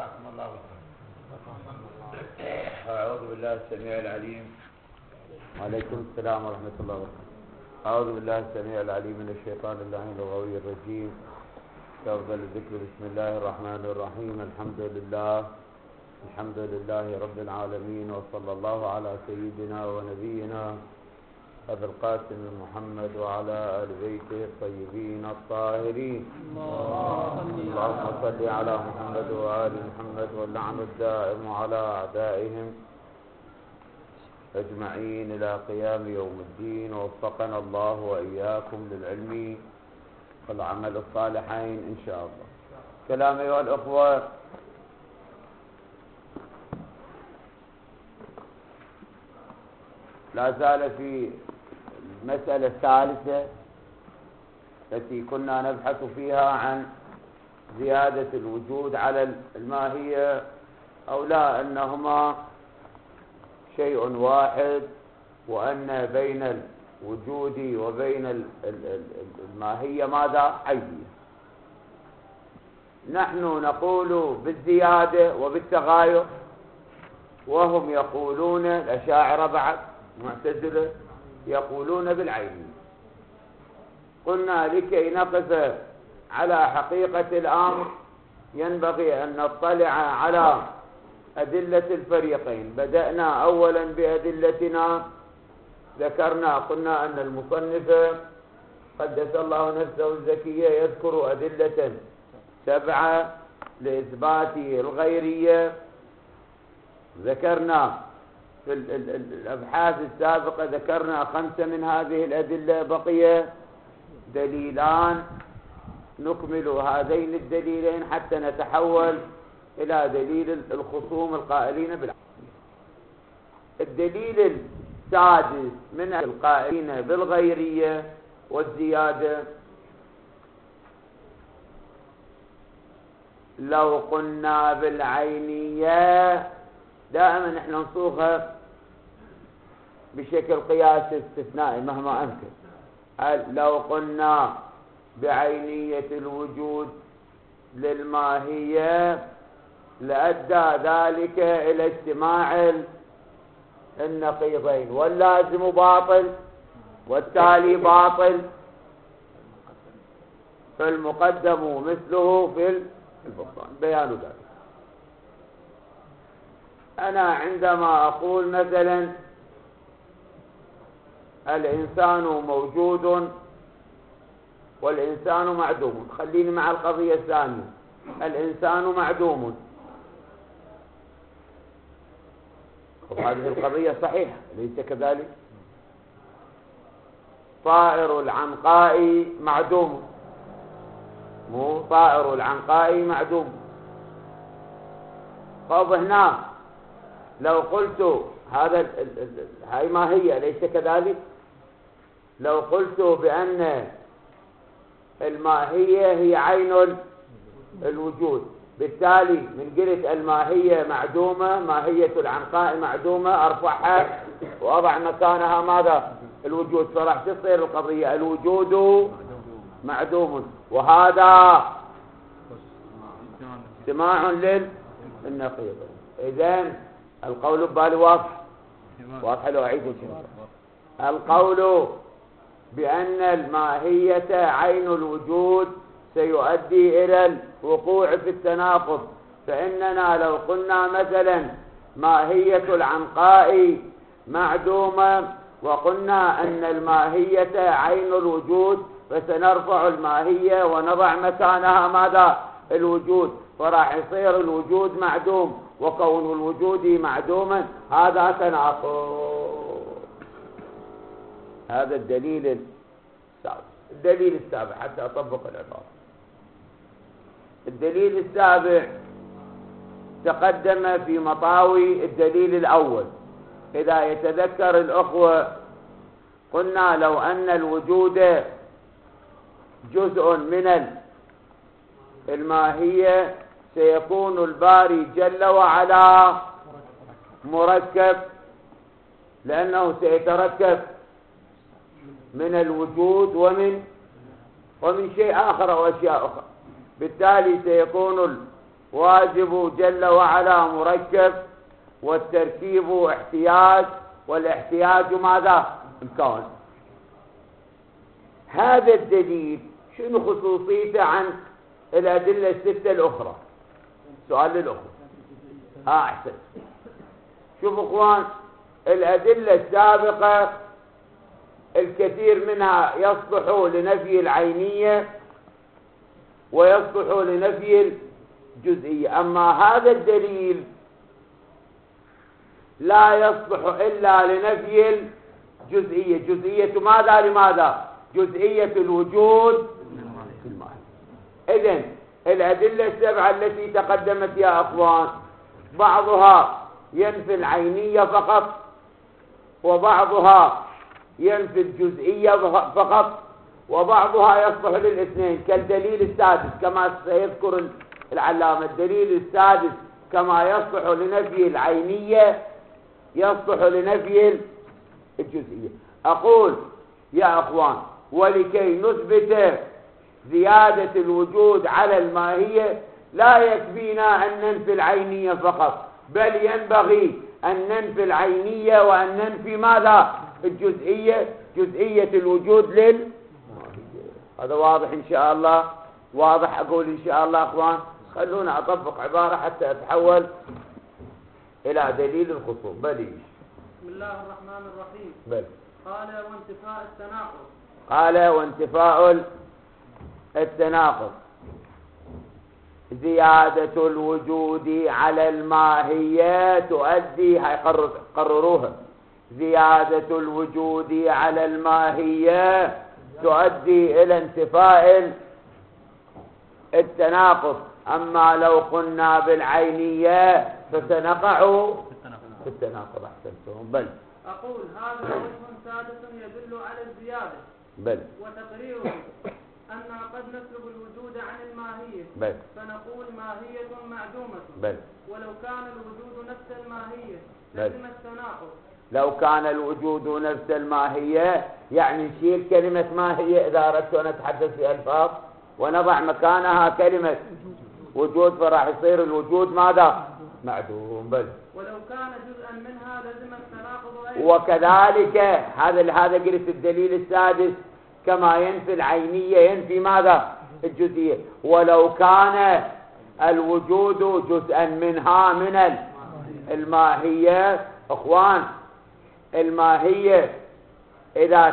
أعوذ بالله السميع العليم. وعليكم السلام ورحمة الله وبركاته. أعوذ بالله السميع العليم من الشيطان اللعين اللغوي الرجيم. أفضل الذكر بسم الله الرحمن الرحيم. الحمد لله رب العالمين، وصلى الله على سيدنا ونبينا أبي القاسم محمد وعلى آل بيته الطيبين الطاهرين. اللهم صل على محمد وآل محمد، واللعن الدائم على أعدائهم أجمعين إلى قيام يوم الدين. ووفقنا الله وإياكم للعلم والعمل الصالحين إن شاء الله. كلام أيها الأخوة، لا زال في المسألة الثالثة التي كنا نبحث فيها عن زيادة الوجود على الماهية أو لا، أنهما شيء واحد، وأن بين الوجود وبين الماهية ماذا؟ عينية. نحن نقول بالزيادة وبالتغاير، وهم يقولون الأشاعرة بعد معتزلة يقولون بالعينية. قلنا لكي نقف على حقيقة الأمر ينبغي أن نطلع على أدلة الفريقين. بدأنا أولا بأدلتنا، قلنا أن المصنف قدس الله نفسه الزكية يذكر أدلة 7 لإثبات الغيرية. ذكرنا في الأبحاث السابقة 5 من هذه الأدلة، بقي دليلان نكمل هذين الدليلين حتى نتحول إلى دليل الخصوم القائلين بالعينية. الدليل السادس من القائلين بالغيرية والزيادة: لو قلنا بالعينية، دائما نحن نصوغها بشكل قياسي استثنائي مهما أمكن. لو قلنا بعينية الوجود للماهية لأدى ذلك إلى اجتماع النقيضين، واللازم باطل والتالي باطل، فالمقدم مثله في البطلان. بيان ذلك: أنا عندما أقول مثلا الإنسان موجود والإنسان معدوم، خليني مع القضية الثانية، الإنسان معدوم، وهذه القضية صحيحة ليس كذلك؟ طائر العنقاء معدوم، مو طائر العنقاء معدوم. طب هنا لو قلت هاي ماهية ليس كذلك؟ لو قلت بأن الماهية هي عين الوجود، بالتالي من قلت الماهية معدومة، ماهية العنقاء معدومة، أرفعها وأضع مكانها ماذا؟ الوجود، فراح تصير القضية الوجود معدوم، وهذا اجتماع للنقيض. إذن القول ببالي واضح لو أعيد القول بأن الماهية عين الوجود سيؤدي إلى الوقوع في التناقض. فإننا لو قلنا مثلا ماهية العنقاء معدومة وقلنا أن الماهية عين الوجود، فسنرفع الماهية ونضع مكانها ماذا؟ الوجود، فراح يصير الوجود معدوم، وكون الوجود معدوما هذا تناقض. هذا الدليل السابع. الدليل السابع حتى أطبق العبارة. الدليل السابع تقدم في مطاوي الدليل الأول. إذا يتذكر الأخوة قلنا لو أن الوجود جزء من الماهية سيكون الباري جل وعلا مركب، لأنه سيتركب من الوجود ومن شيء آخر أو أشياء أخرى. بالتالي سيكون واجب جل وعلا مركب، والتركيب احتياج، والاحتياج ماذا؟ الكون. هذا الدليل شنو خصوصيته عن الأدلة الستة الأخرى؟ سؤال للأخرى. أحسن. شوفوا اخوان، الأدلة السابقة الكثير منها يصلح لنفي العينية ويصلح لنفي الجزئية، أما هذا الدليل لا يصلح إلا لنفي الجزئية. جزئية ماذا؟ لماذا؟ جزئية الوجود في الماهية. إذن الأدلة السبعة التي تقدمت يا أخوان بعضها ينفي العينية فقط، وبعضها ينفي الجزئية فقط، وبعضها يصلح للاثنين، كالدليل السادس كما سيذكر العلامة. الدليل السادس كما يصلح لنفي العينية يصلح لنفي الجزئية. أقول يا أخوان، ولكي نثبت زيادة الوجود على الماهية لا يكفينا أن ننفي العينية فقط، بل ينبغي أن ننفي العينية وأن ننفي ماذا؟ الجزئية، جزئية الوجود للماهية. هذا واضح إن شاء الله؟ واضح أقول إن شاء الله أخوان؟ خلونا أطبق عبارة حتى أتحول إلى دليل الخصوم. بلي. بسم الله الرحمن الرحيم. بل. قال وانتفاء التناقض. قال وانتفاء التناقض زيادة الوجود على الماهية تؤدي، قرروها، زيادة الوجود على الماهية تؤدي إلى انتفاء التناقض. أما لو قلنا بالعينية فسنقع في التناقض. أحسنتم. بل. أقول هذا وجه سادس يدل على الزيادة. بل. وتقريره أن قد نسلب الوجود عن الماهية. بل. فنقول ماهية معدومة. بل. ولو كان الوجود نفس الماهية بل. لازم التناقض. لو كان الوجود نفس الماهية يعني نشيل كلمة ماهية إذا أردت أن أتحدث في ألفاظ ونضع مكانها كلمة وجود، فراح يصير الوجود ماذا؟ معدوم. بل. ولو كان جزءا منها لازم التناقض أيضا. وكذلك هذا قلت الدليل السادس كما ينفي العينية ينفي ماذا؟ الجزئية. ولو كان الوجود جزءا منها من الماهية، اخوان الماهية إذا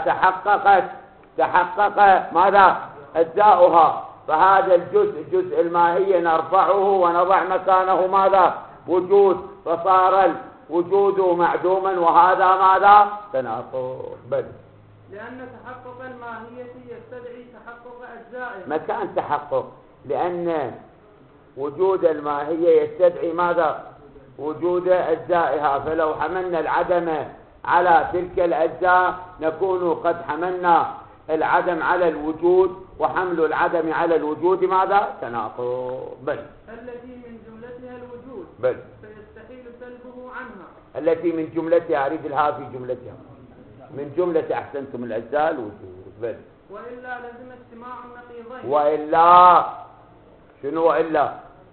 تحقق ماذا؟ أجزاؤها، فهذا الجزء جزء الماهية نرفعه ونضع مكانه ماذا؟ وجود، فصار الوجود معدوما، وهذا ماذا؟ تناقض. بل. لأن تحقق الماهية يستدعي تحقق أجزائها. مكان تحقق، لأن وجود الماهية يستدعي ماذا؟ وجود أجزائها. فلو حملنا العدم على تلك الأجزاء نكون قد حملنا العدم على الوجود، وحمل العدم على الوجود ماذا؟ تناقض. بل. التي من جملتها الوجود. بل. فيستحيل سلبه عنها. التي من جملتها، أريد الها في جملتها، من جملة أحسنتم الأجزاء الوجود. بل. وإلا لازم اجتماع النقيضين. وإلا شنو؟ وإلا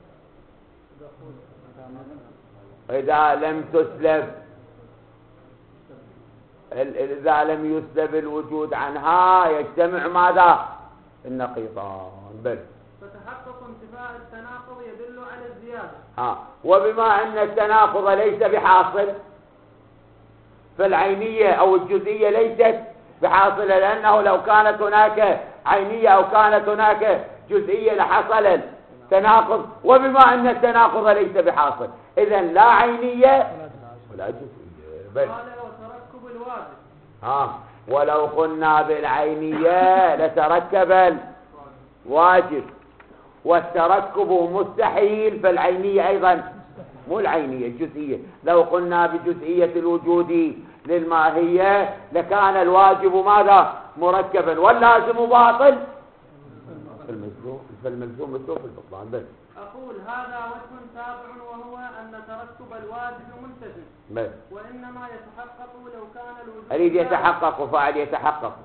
إذا لم تسلب، إذا لم يسلب الوجود عنها يجتمع ماذا؟ النقيضان. بل. فتحقق انتفاء التناقض يدل على الزيادة. وبما أن التناقض ليس بحاصل، فالعينية أو الجزئية ليست بحاصلة، لأنه لو كانت هناك عينية أو كانت هناك جزئية لحصل التناقض، وبما أن التناقض ليس بحاصل إذن لا عينية ولا جزئية. بل. قال وتركب الواجب. ولو قلنا بالعينية لتركب الواجب، والتركب مستحيل، فالعينية أيضا مو العينية الجزئية. لو قلنا بجزئية الوجود للماهية لكان الواجب ماذا؟ مركبا، واللازم باطل، فالملزوم مثله في البطلان. بس. أقول هذا وجه تابع، وهو أن تركب الواجب منتفي. بس. وإنما يتحقق لو كان الوجود. أريد يتحقق، فاعل يتحقق،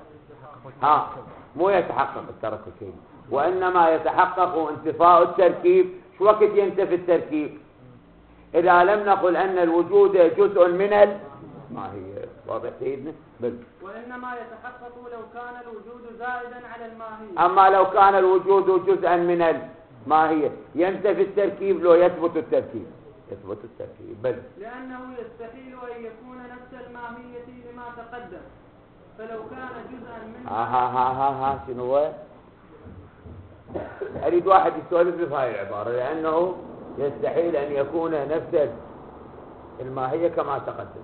مو يتحقق التركب شيء، وإنما يتحقق انتفاء التركيب. شو وقت ينتفي التركيب؟ إذا لم نقل أن الوجود جزء من الماهية. واضح سيدنا؟ وإنما يتحقق لو كان الوجود زائدا على الماهية. أما لو كان الوجود جزءا من الماهية ينتفي التركيب لو يثبت التركيب. يثبت التركيب لأنه يستحيل أن يكون نفس الماهية لما تقدم، فلو كان جزءا منها شنو هو؟ أريد واحد يسولف لي في هاي العبارة، لأنه يستحيل أن يكون نفس الماهية كما تقدم.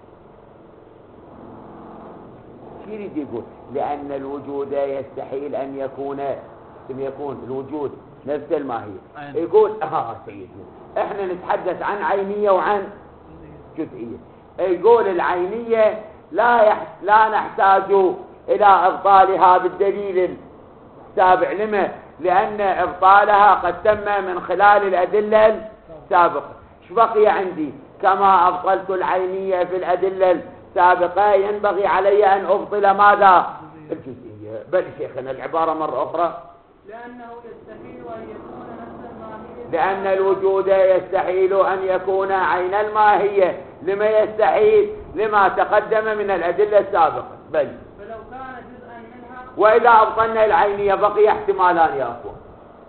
شو يريد يقول؟ لأن الوجود يستحيل أن يكون الوجود نفس الماهية. يقول سيدنا احنا نتحدث عن عينية وعن جزئية. يقول العينية لا نحتاج إلى إبطالها بالدليل السابع. لما؟ لأن إبطالها قد تم من خلال الأدلة السابقة. شو بقي عندي؟ كما أبطلت العينية في الأدلة السابقة ينبغي علي أن أبطل ماذا؟ الجزئية. بل شيخنا العبارة مرة أخرى. لأنه يستحيل أن يكون نفس الماهية. لأن الوجود يستحيل أن يكون عين الماهية. لما يستحيل؟ لما تقدم من الأدلة السابقة. بل فلو كان جزءا منها. وإذا أبطلنا العينية بقي احتمالان يا أخوة،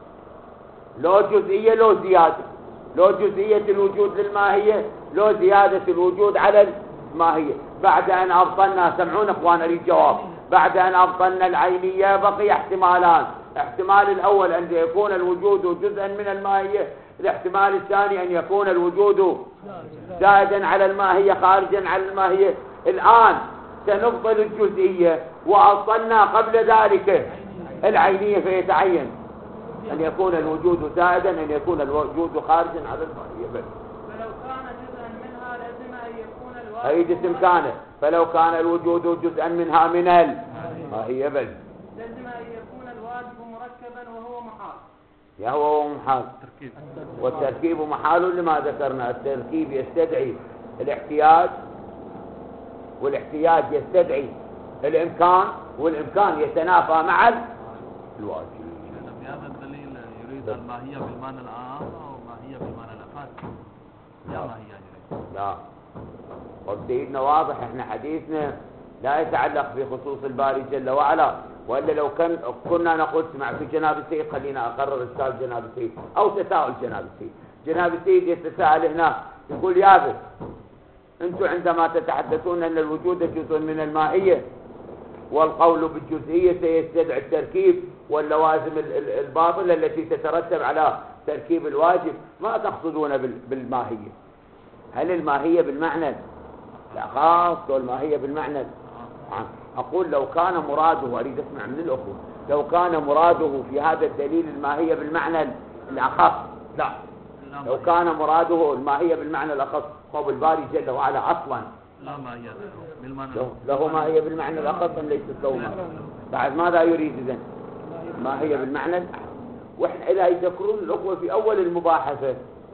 لو جزئية لو زيادة. لو جزئية الوجود للماهية، لو زيادة الوجود على الماهية. بعد أن أبطلنا، سمعون أخوان أريد جواب، بعد أن أبطلنا العينية بقي احتمالان. الاحتمال الأول أن يكون الوجود جزءا من الماهية، الاحتمال الثاني أن يكون الوجود زائدا على الماهية خارجا على الماهية. الآن سنبطل الجزئية وأبطلنا قبل ذلك العينية، فيتعين أن يكون الوجود زائدا، أن يكون الوجود خارجا على الماهية. فلو كان جزءا منها لازم أن يكون الواجب. أي جسم كان، فلو كان الوجود جزءا منها من الماهية بل لازم أن يكون الواجب مركبا وهو محال. هو محال. والتركيب محال لما ذكرنا. التركيب يستدعي الاحتياج، والاحتياج يستدعي الإمكان، والإمكان يتنافى مع الواجب. بهذا الدليل يريد الماهية بالمعنى العام أو ماهية بالمعنى الأخص؟ يا ماهية لا، وبدينا واضح. احنا حديثنا لا يتعلق بخصوص الباري جل وعلا، وإلا لو كنا نقول سمعت جناب السيد، خلينا أقرر إشكال جناب السيد أو تساؤل جناب السيد. جناب السيد يتساءل هنا يقول يا أنتم عندما تتحدثون أن الوجود جزء من الماهية والقول بالجزئية سيستدعي التركيب واللوازم الباطلة التي تترتب على تركيب الواجب، ما تقصدون بالماهية؟ هل الماهية بالمعنى الأخص والماهية بالمعنى العام؟ أقول لو كان مراده، أريد أسمع من الأخوة، لو كان مراده في هذا الدليل الماهية بالمعنى الأخص، لا، لو كان مراده الماهية بالمعنى الأخص، قول الباري جل وعلا أصلا لا ماهية بالمعنى له ماهية بالمعنى الأخص أم ليست له ماهية؟ بعد ماذا يريد إذن؟ ماهية بالمعنى الأخص. وإحنا إذا يذكرون الأخوة في أول المباحثة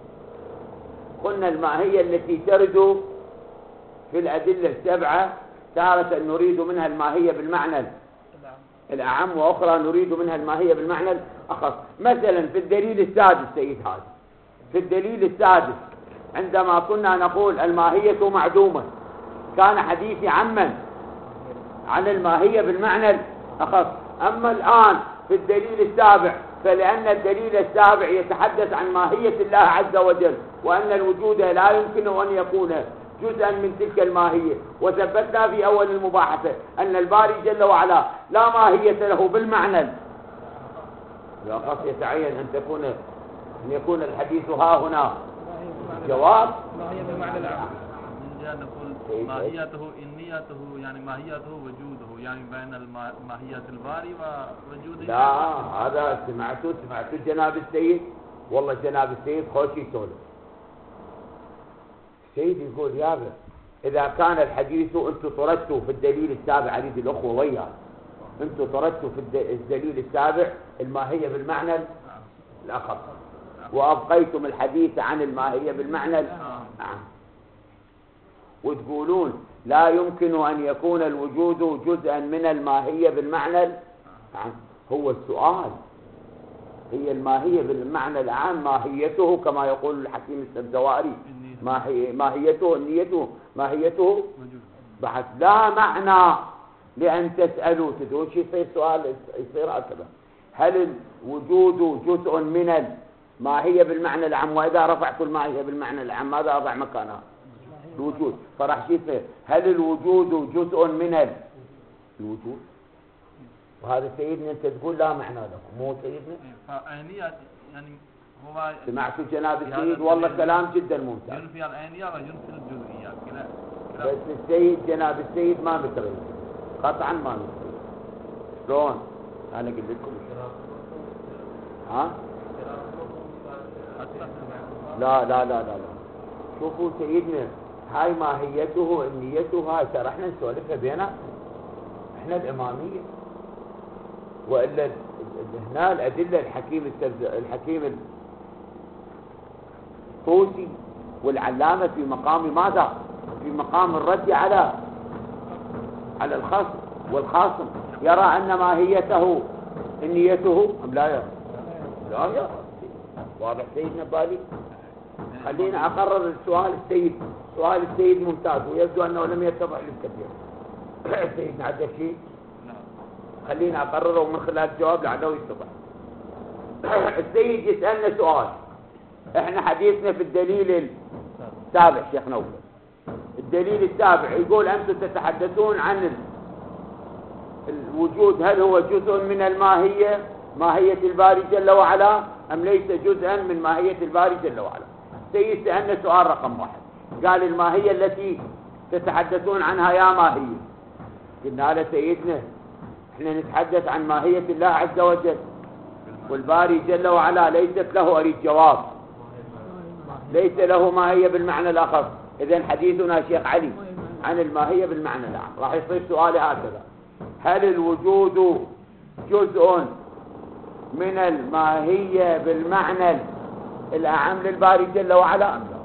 قلنا الماهية التي ترد في الأدلة السبعة تارة نريد منها الماهية بالمعنى الأعم، وأخرى نريد منها الماهية بالمعنى الأخص. مثلا في الدليل السادس سيد هذا، في الدليل السادس عندما كنا نقول الماهية معدومة كان حديثي عن الماهية بالمعنى الأخص. أما الآن في الدليل السابع، فلأن الدليل السابع يتحدث عن ماهية الله عز وجل، وأن الوجود لا يمكن أن يكون جزءا من تلك الماهية، وثبتنا في أول المباحثة أن الباري جل وعلا لا ماهية له بالمعنى الأخص. يتعين أن يكون الحديث ها هنا جواب ماهية بالمعنى العام. نقول ماهيته إنيته، يعني ماهيته وجوده، يعني بين ماهية الباري ووجوده. لا، هذا سمعتوا جناب السيد، والله جناب السيد خوش يسولف. السيد يقول يا ابن إذا كان الحديث أنتم طردتوا في الدليل السابع، أريد الأخوة وياه، أنتم طردتوا في الدليل السابع الماهية بالمعنى الأخص، وأبقيتم الحديث عن الماهية بالمعنى العام، وتقولون لا يمكن أن يكون الوجود جزءا من الماهية بالمعنى العام. هو السؤال هي الماهية بالمعنى العام ماهيته كما يقول الحكيم السبزواري، ماهيته نيته ماهيته بحث لا معنى لأن تسألوا تدرون شيء يصير سؤال يصير هكذا، هل الوجود جزء من الماهية بالمعنى العام؟ وإذا رفعت الماهية بالمعنى العام ماذا أضع مكانها؟ الوجود. فراح شيء يصير هل الوجود جزء من الوجود؟ وهذا سيدنا أنت تقول لا معنى لكم، مو سيدنا؟ فعينية يعني هو سمعتوا جناب السيد والله كلام جدا ممتاز. ينفي العينية وينفي الجزئيات كلا. بس السيد جناب السيد ما مثل قطعا ما مثل. شلون؟ أنا قلت لكم ها؟ لا لا لا لا لا. شوفوا سيدنا هاي ماهيته نيته هاي ترى احنا نسولفها بينا احنا الإمامية، وإلا هنا الأدلة الحكيم الطوسي والعلامة في مقام ماذا؟ في مقام الرد على الخصم والخاصم، يرى أن ماهيته نيته أم لا يرى؟ لا يرى. واضح سيدنا بالي؟ خلينا أقرر السؤال السيد، سؤال السيد ممتاز ويبدو أنه لم يتضح للكثير. سيدنا عندك شيء؟ خلينا أقرره ومن خلال الجواب لعله يتضح. السيد يسألنا سؤال، احنا حديثنا في الدليل السابع شيخ نوفل، الدليل السابع يقول أنتم تتحدثون عن الوجود هل هو جزء من الماهية ماهية الباري جل وعلا أم ليس جزءا من ماهية الباري جل وعلا؟ السيد سألنا سؤال رقم 1 قال الماهية التي تتحدثون عنها يا ماهية. قلنا له سيدنا احنا نتحدث عن ماهية الله عز وجل والباري جل وعلا ليست له أريد جواب، ليس له ماهية بالمعنى الآخر. إذن حديثنا شيخ علي عن الماهية بالمعنى العام. راح يصير سؤالي هكذا، هل الوجود جزء من الماهية بالمعنى الأعم للباري جل وعلا أم لا؟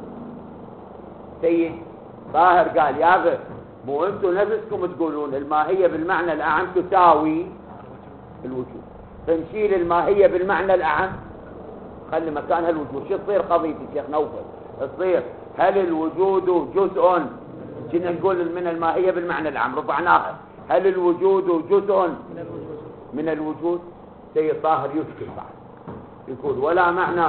سيد طاهر قال يا غير مو أنتم نفسكم تقولون الماهية بالمعنى الأعم تساوي الوجود، فنشيل الماهية بالمعنى الأعم خلي مكانها الوجود. شو تصير قضية الشيخ نوفل؟ تصير هل الوجود جزء، كنا نقول من الماهية بالمعنى العام رفعناها، هل الوجود جزء من الوجود؟ سيد طاهر يشكل بعد يقول ولا معنى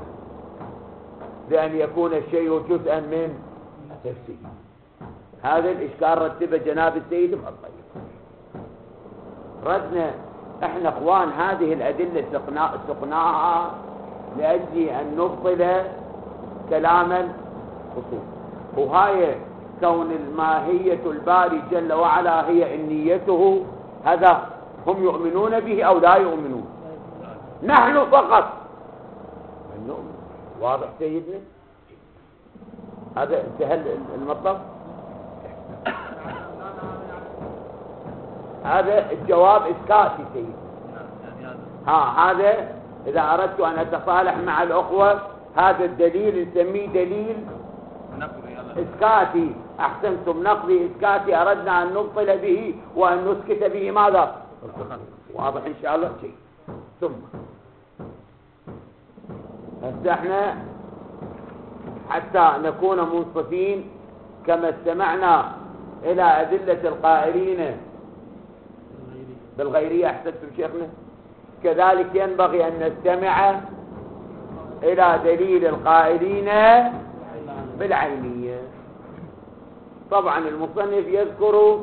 لأن يكون الشيء جزءا من نفسه. هذا الإشكال رتبه جناب السيد بهالطريقة. ردنا احنا اخوان هذه الأدلة سقناها لأجل أن نبطل كلاما خصوصا، وهاي كون الماهية الباري جل وعلا هي نيته هذا هم يؤمنون به أو لا يؤمنون؟ نحن فقط نؤمن. واضح سيدنا؟ هذا انتهى المطلب. هذا الجواب إسكاتي سيدنا. هذا إذا أردت أن أتصالح مع الأخوة هذا الدليل نسميه دليل إسكاتي. أحسنتم، نقضي إسكاتي أردنا أن نبطل به وأن نسكت به ماذا؟ واضح إن شاء الله شيء. ثم احنا حتى نكون منصفين كما استمعنا إلى أدلة القائلين بالغيرية أحسنتم شيخنا، كذلك ينبغي أن نستمع إلى دليل القائلين بالعينية. طبعا المصنف يذكر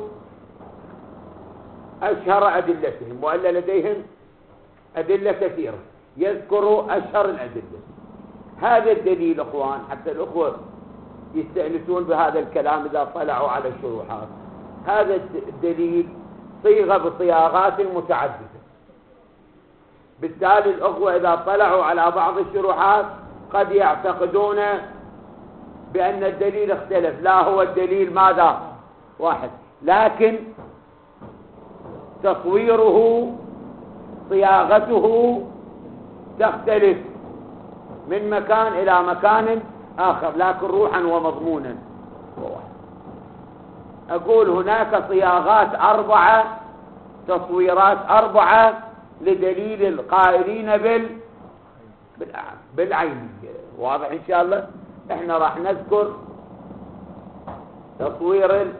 أشهر أدلتهم وإلا لديهم أدلة كثيرة، يذكر أشهر الأدلة. هذا الدليل أخوان حتى الأخوة يستأنسون بهذا الكلام إذا طلعوا على الشروحات، هذا الدليل صيغة بصياغات متعددة، بالتالي الأخوة إذا طلعوا على بعض الشروحات قد يعتقدون بأن الدليل اختلف. لا، هو الدليل ماذا؟ واحد، لكن تصويره صياغته تختلف من مكان إلى مكان آخر، لكن روحا ومضمونا واحد. أقول هناك صياغات 4، تصويرات 4 لدليل القائلين بالعينية. واضح إن شاء الله. إحنا راح نذكر تصوير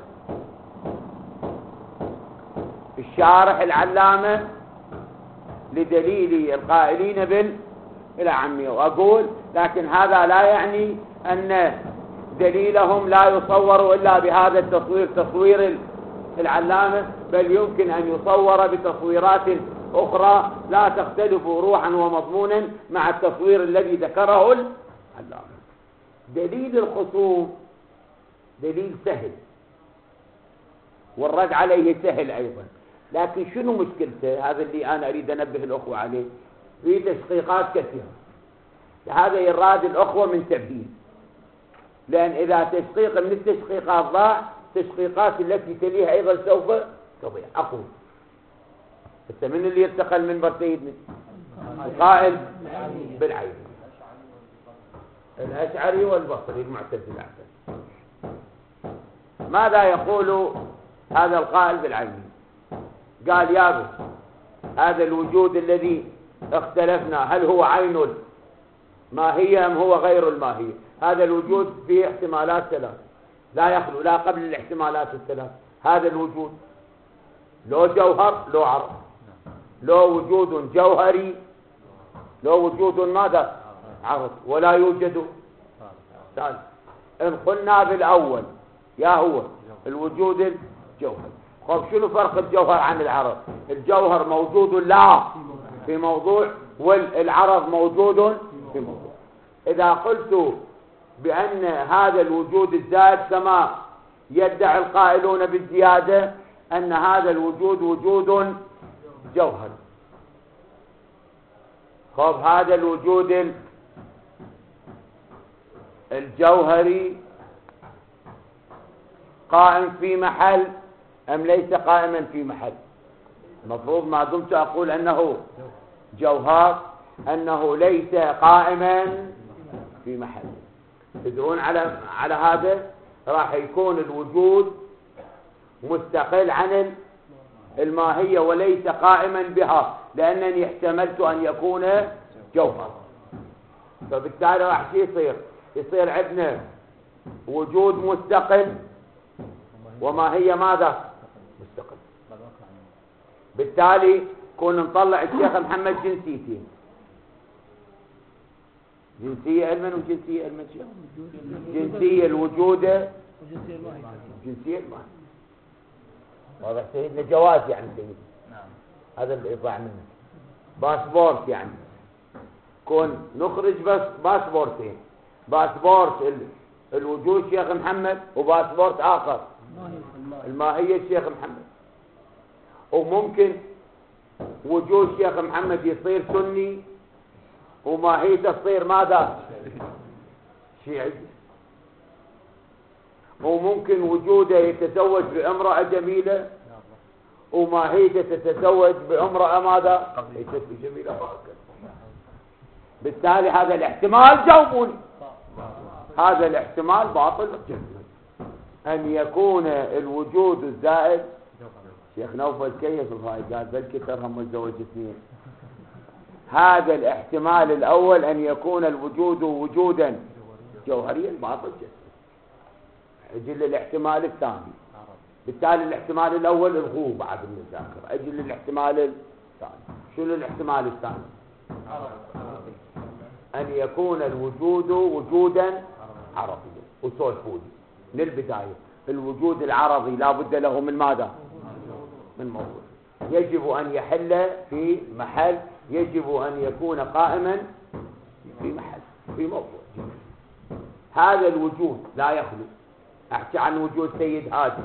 الشارح العلامة لدليل القائلين بالأعمية. وأقول لكن هذا لا يعني أن دليلهم لا يصور إلا بهذا التصوير، تصوير العلامة، بل يمكن أن يصور بتصويرات أخرى لا تختلف روحا ومضمونا مع التصوير الذي ذكره العلامة. دليل الخصوم دليل سهل والرد عليه سهل أيضا، لكن شنو مشكلته؟ هذا اللي أنا أريد أنبه الأخوة عليه. في تشقيقات كثيرة، هذا يراد الأخوة من تبديل، لأن إذا تشقيق من التشقيقات ضاع، تشقيقات التي تليها أيضا سوف تضيع. أقول حتى من اللي يرتقل من برتيد القائل بالعين، الأشعري والبصري المعتزلة. ماذا يقول هذا القائل بالعين؟ قال يا بس هذا الوجود الذي اختلفنا هل هو عين الماهية أم هو غير الماهية؟ هذا الوجود فيه احتمالات ثلاث لا يخلو لا قبل الاحتمالات الثلاث. هذا الوجود لو جوهر لو عرض، لو وجود جوهري لو وجود ماذا عرض، ولا يوجد ثالث. إن قلنا بالأول يا هو الوجود الجوهري، خب شنو فرق الجوهر عن العرض؟ الجوهر موجود لا في موضوع، والعرض موجود في موضوع. إذا قلت بأن هذا الوجود الزائد كما يدعي القائلون بالزيادة أن هذا الوجود وجود جوهري، خب هذا الوجود الجوهري قائم في محل أم ليس قائما في محل؟ المفروض ما دمت أقول أنه جوهر أنه ليس قائما في محل. تدرون على هذا راح يكون الوجود مستقل عن الماهية وليس قائما بها، لأنني احتملت أن يكون جوهر. فبالتالي راح يصير عندنا وجود مستقل وماهية ماذا مستقل. بالتالي كنا نطلع الشيخ محمد جنسيتين، جنسية علما وجنسية علما. جنسية الوجود جنسية الماهية. واضح سيدنا؟ جواز يعني سيدنا. هذا اللي يطلع منه باسبورت، يعني كون نخرج بس باسبورتين، باسبورت الوجود شيخ محمد وباسبورت آخر الماهية الشيخ محمد. وممكن وجود شيخ محمد يصير سني وماهيته تصير ماذا شيعي، وممكن وجوده يتزوج بامرأة جميلة وماهيته تتزوج بامرأة ماذا ليست جميلة. بالتالي هذا الاحتمال جاوبوني، هذا الاحتمال باطل جدا، أن يكون الوجود الزائد. شيخ نوفل كيف الهاي قال بل كثرهم متزوج اثنين. هذا الاحتمال الأول أن يكون الوجود وجودا جوهريا باطل جدا. أجل الاحتمال الثاني. بالتالي الاحتمال الأول الغوب بعد المذاكرة. أجل الاحتمال الثاني. شنو الاحتمال الثاني؟ أن يكون الوجود وجودا عرضيا. وسولفوني من البداية الوجود العرضي لا بد له من ماذا؟ من موضوع. يجب أن يحل في محل، يجب أن يكون قائما في محل في موضوع. هذا الوجود لا يخلو. أحكي عن وجود سيد هادي.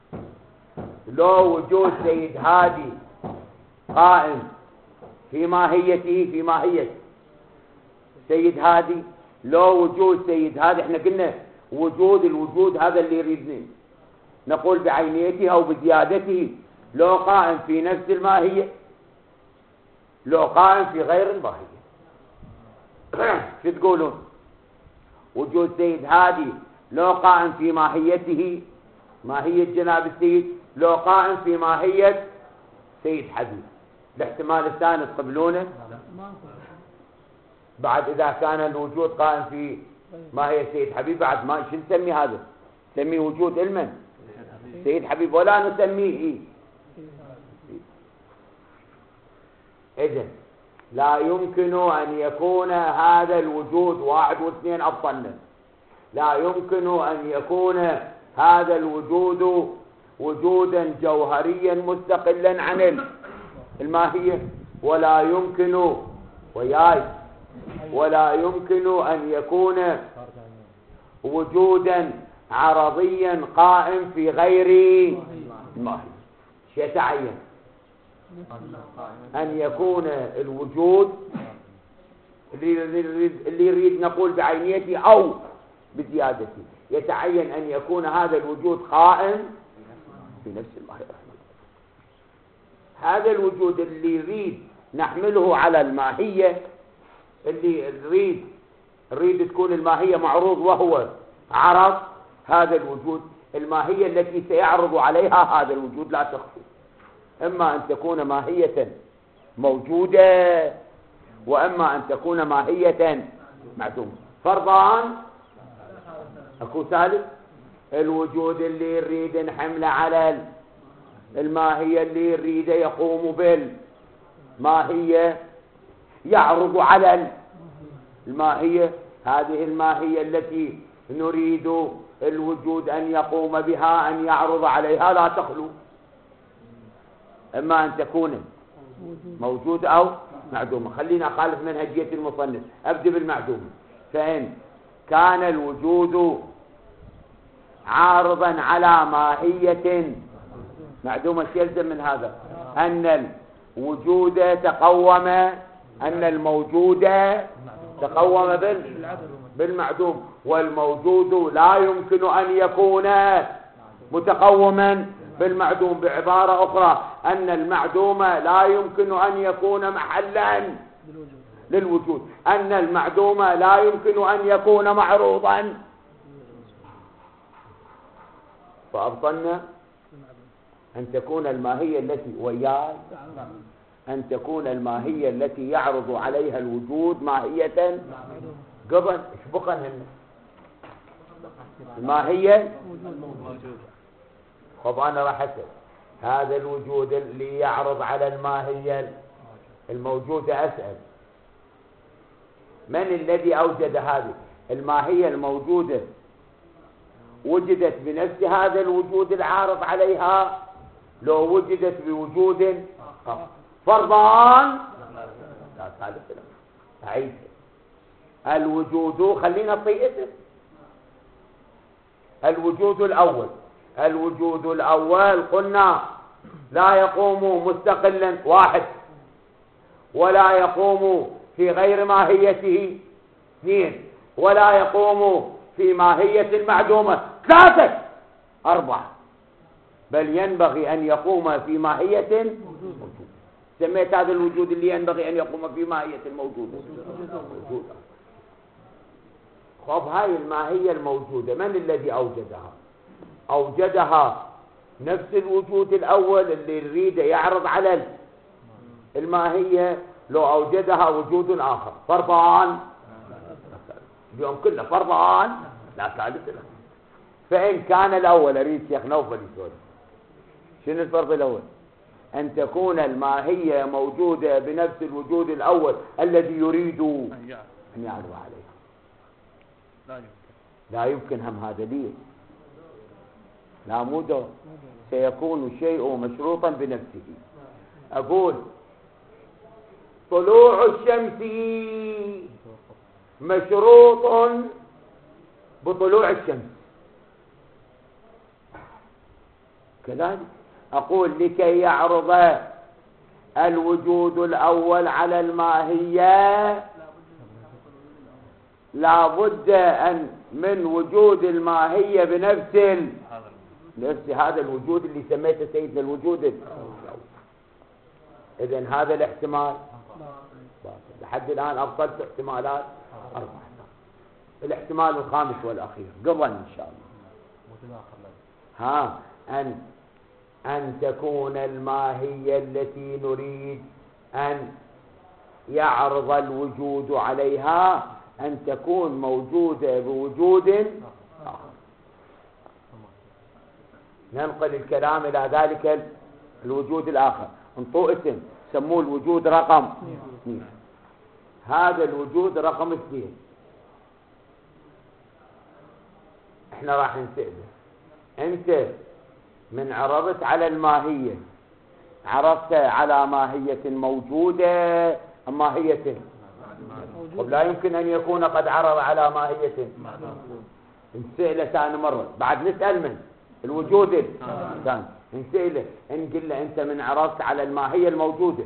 لو وجود سيد هادي قائم في ماهيته في ماهية سيد هادي، لو وجود سيد هادي احنا قلنا الوجود هذا اللي يريدني نقول بعينيته أو بزيادته، لو قائم في نفس الماهية لو قائم في غير الماهية. شو تقولون؟ وجود سيد هادي لو قائم في ماهيته ماهية جناب السيد، لو قائم في ماهية سيد حبيب، الاحتمال الثاني تقبلونه؟ بعد إذا كان الوجود قائم في ما هي سيد حبيب، بعد ما شو نسمي هذا؟ نسميه وجود علما سيد حبيب، ولا نسميه إذن لا يمكن أن يكون هذا الوجود، واحد واثنين أبطلنا، لا يمكن أن يكون هذا الوجود وجودا جوهريا مستقلا عن الماهية، ولا يمكن ولا يمكن أن يكون وجودا عرضيا قائم في غير الماهية. يتعين أن يكون الوجود اللي يريد نقول بعينيته أو بزيادته، يتعين أن يكون هذا الوجود قائم في نفس الماهية. هذا الوجود اللي يريد نحمله على الماهية، اللي نريد تكون الماهية معروض وهو عرض، هذا الوجود الماهية التي سيعرض عليها هذا الوجود لا تخفي، إما أن تكون ماهية موجودة وإما أن تكون ماهية معدومة. فرضان أكو ثالث، الوجود اللي يريد نحمله على الماهية اللي يريد يقوم بالماهية، يعرض على الماهية، هذه الماهية التي نريد الوجود أن يقوم بها أن يعرض عليها لا تخلو، إما أن تكون موجود أو معدومة. خلينا أخالف منهجية المصنف، أبدأ بالمعدومة. فإن كان الوجود عارضا على ماهية معدومة يلزم من هذا أن الوجود تقوم، أن الموجود تقوم بالمعدوم، والموجود لا يمكن أن يكون متقوما بالمعدوم. بعبارة أخرى أن المعدوم لا يمكن أن يكون محلا للوجود، أن المعدوم لا يمكن أن يكون معروضا. فأبطلنا أن تكون الماهية التي وياي، أن تكون الماهية التي يعرض عليها الوجود ماهية قبل اشبقا هنا الماهية خب أنا راح أسأل هذا الوجود اللي يعرض على الماهية الموجودة، أسأل من الذي أوجد هذه الماهية الموجودة؟ وجدت بنفس هذا الوجود العارض عليها لو وجدت بوجود فرضان؟ لا ثالث لا أعيد. الوجود خلينا نطيئته. الوجود الأول قلنا لا يقوم مستقلا واحد، ولا يقوم في غير ماهيته اثنين، ولا يقوم في ماهية معدومة ثلاثة أربعة، بل ينبغي أن يقوم في ماهية موجودة. سميت هذا الوجود اللي ينبغي أن يقوم في ماهية الموجودة. خب هاي الماهية الموجودة من الذي أوجدها؟ أوجدها نفس الوجود الأول اللي يريد يعرض على الماهية، لو أوجدها وجود آخر فرضان؟ اليوم كله فرضان لا ثالث له. فإن كان الأول، أريد شيخ نوفل يقول شنو الفرض الأول؟ أن تكون الماهية موجودة بنفس الوجود الأول الذي يريد أن يعرض عليها. لا يمكن هم هذا ليه؟ لا مو سيكون شيء مشروطا بنفسه. أقول طلوع الشمس مشروط بطلوع الشمس، كذلك أقول لكي يعرض الوجود الأول على الماهية لا بد أن من وجود الماهية بنفس هذا الوجود اللي سميته سيدنا الوجود الأول. إذن هذا الاحتمال لحد الآن أبطلت احتمالات أربعة. الاحتمال الخامس والأخير قبل إن شاء الله أن تكون الماهية التي نريد أن يعرض الوجود عليها أن تكون موجودة بوجود آخر. ننقل الكلام إلى ذلك الوجود الآخر، انطوا اسم سموه الوجود رقم 2. هذا الوجود رقم 2 احنا راح نسأله، انت من عرضت على الماهية عرضت على ماهية موجودة أم ماهية؟ طب لا يمكن أن يكون قد عرض على ماهية. نسأله ثاني مرة بعد نسأل من الوجود الثاني، نسأله نقول له أنت من عرضت على الماهية الموجودة،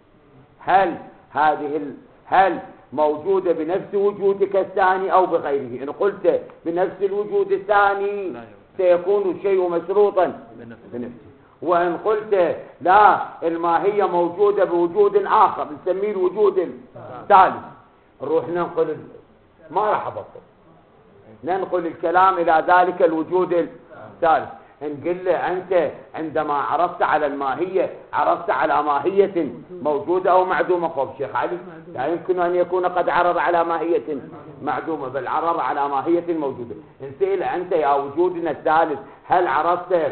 هل موجودة بنفس وجودك الثاني أو بغيره؟ إن قلت بنفس الوجود الثاني سيكون الشيء مشروطا بنفسه، وإن قلت لا الماهية موجودة بوجود آخر بنسميه الوجود الثالث، نروح ننقل ما راح أبطل ننقل الكلام إلى ذلك الوجود الثالث. نقول له أنت عندما عرفت على الماهية عرفت على ماهية موجودة أو معدومة. قول شيخ علي لا يمكن أن يكون قد عرض على ماهية معدومة بل عرض على ماهية موجودة. نسأل أنت يا وجودنا الثالث هل عرفت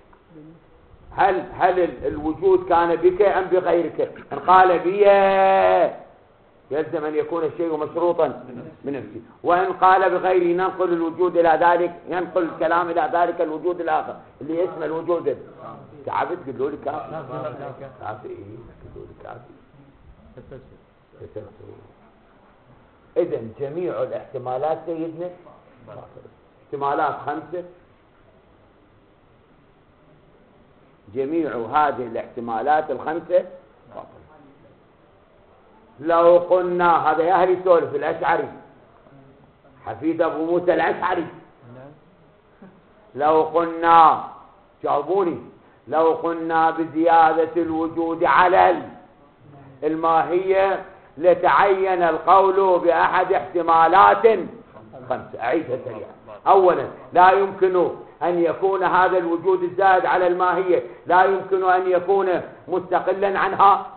هل الوجود كان بك أم بغيرك؟ إن قال بي يلزم أن يكون الشيء مشروطا بنفسه، وإن قال بغيره ننقل الوجود إلى ذلك، ينقل الكلام إلى ذلك الوجود الآخر اللي اسمه الوجود. تعبت قلوا لي كافي قلوا لي كافي. إذن جميع الاحتمالات سيدنا احتمالات 5، جميع هذه الاحتمالات 5 باطلة. لو قلنا هذا يا أهل يسولف الأشعري حفيد أبو موسى الأشعري، لو قلنا جاوبوني لو قلنا بزيادة الوجود على الماهية لتعين القول بأحد احتمالات 5. أعيدها سريعا. أولا لا يمكن أن يكون هذا الوجود الزائد على الماهية لا يمكن أن يكون مستقلا عنها،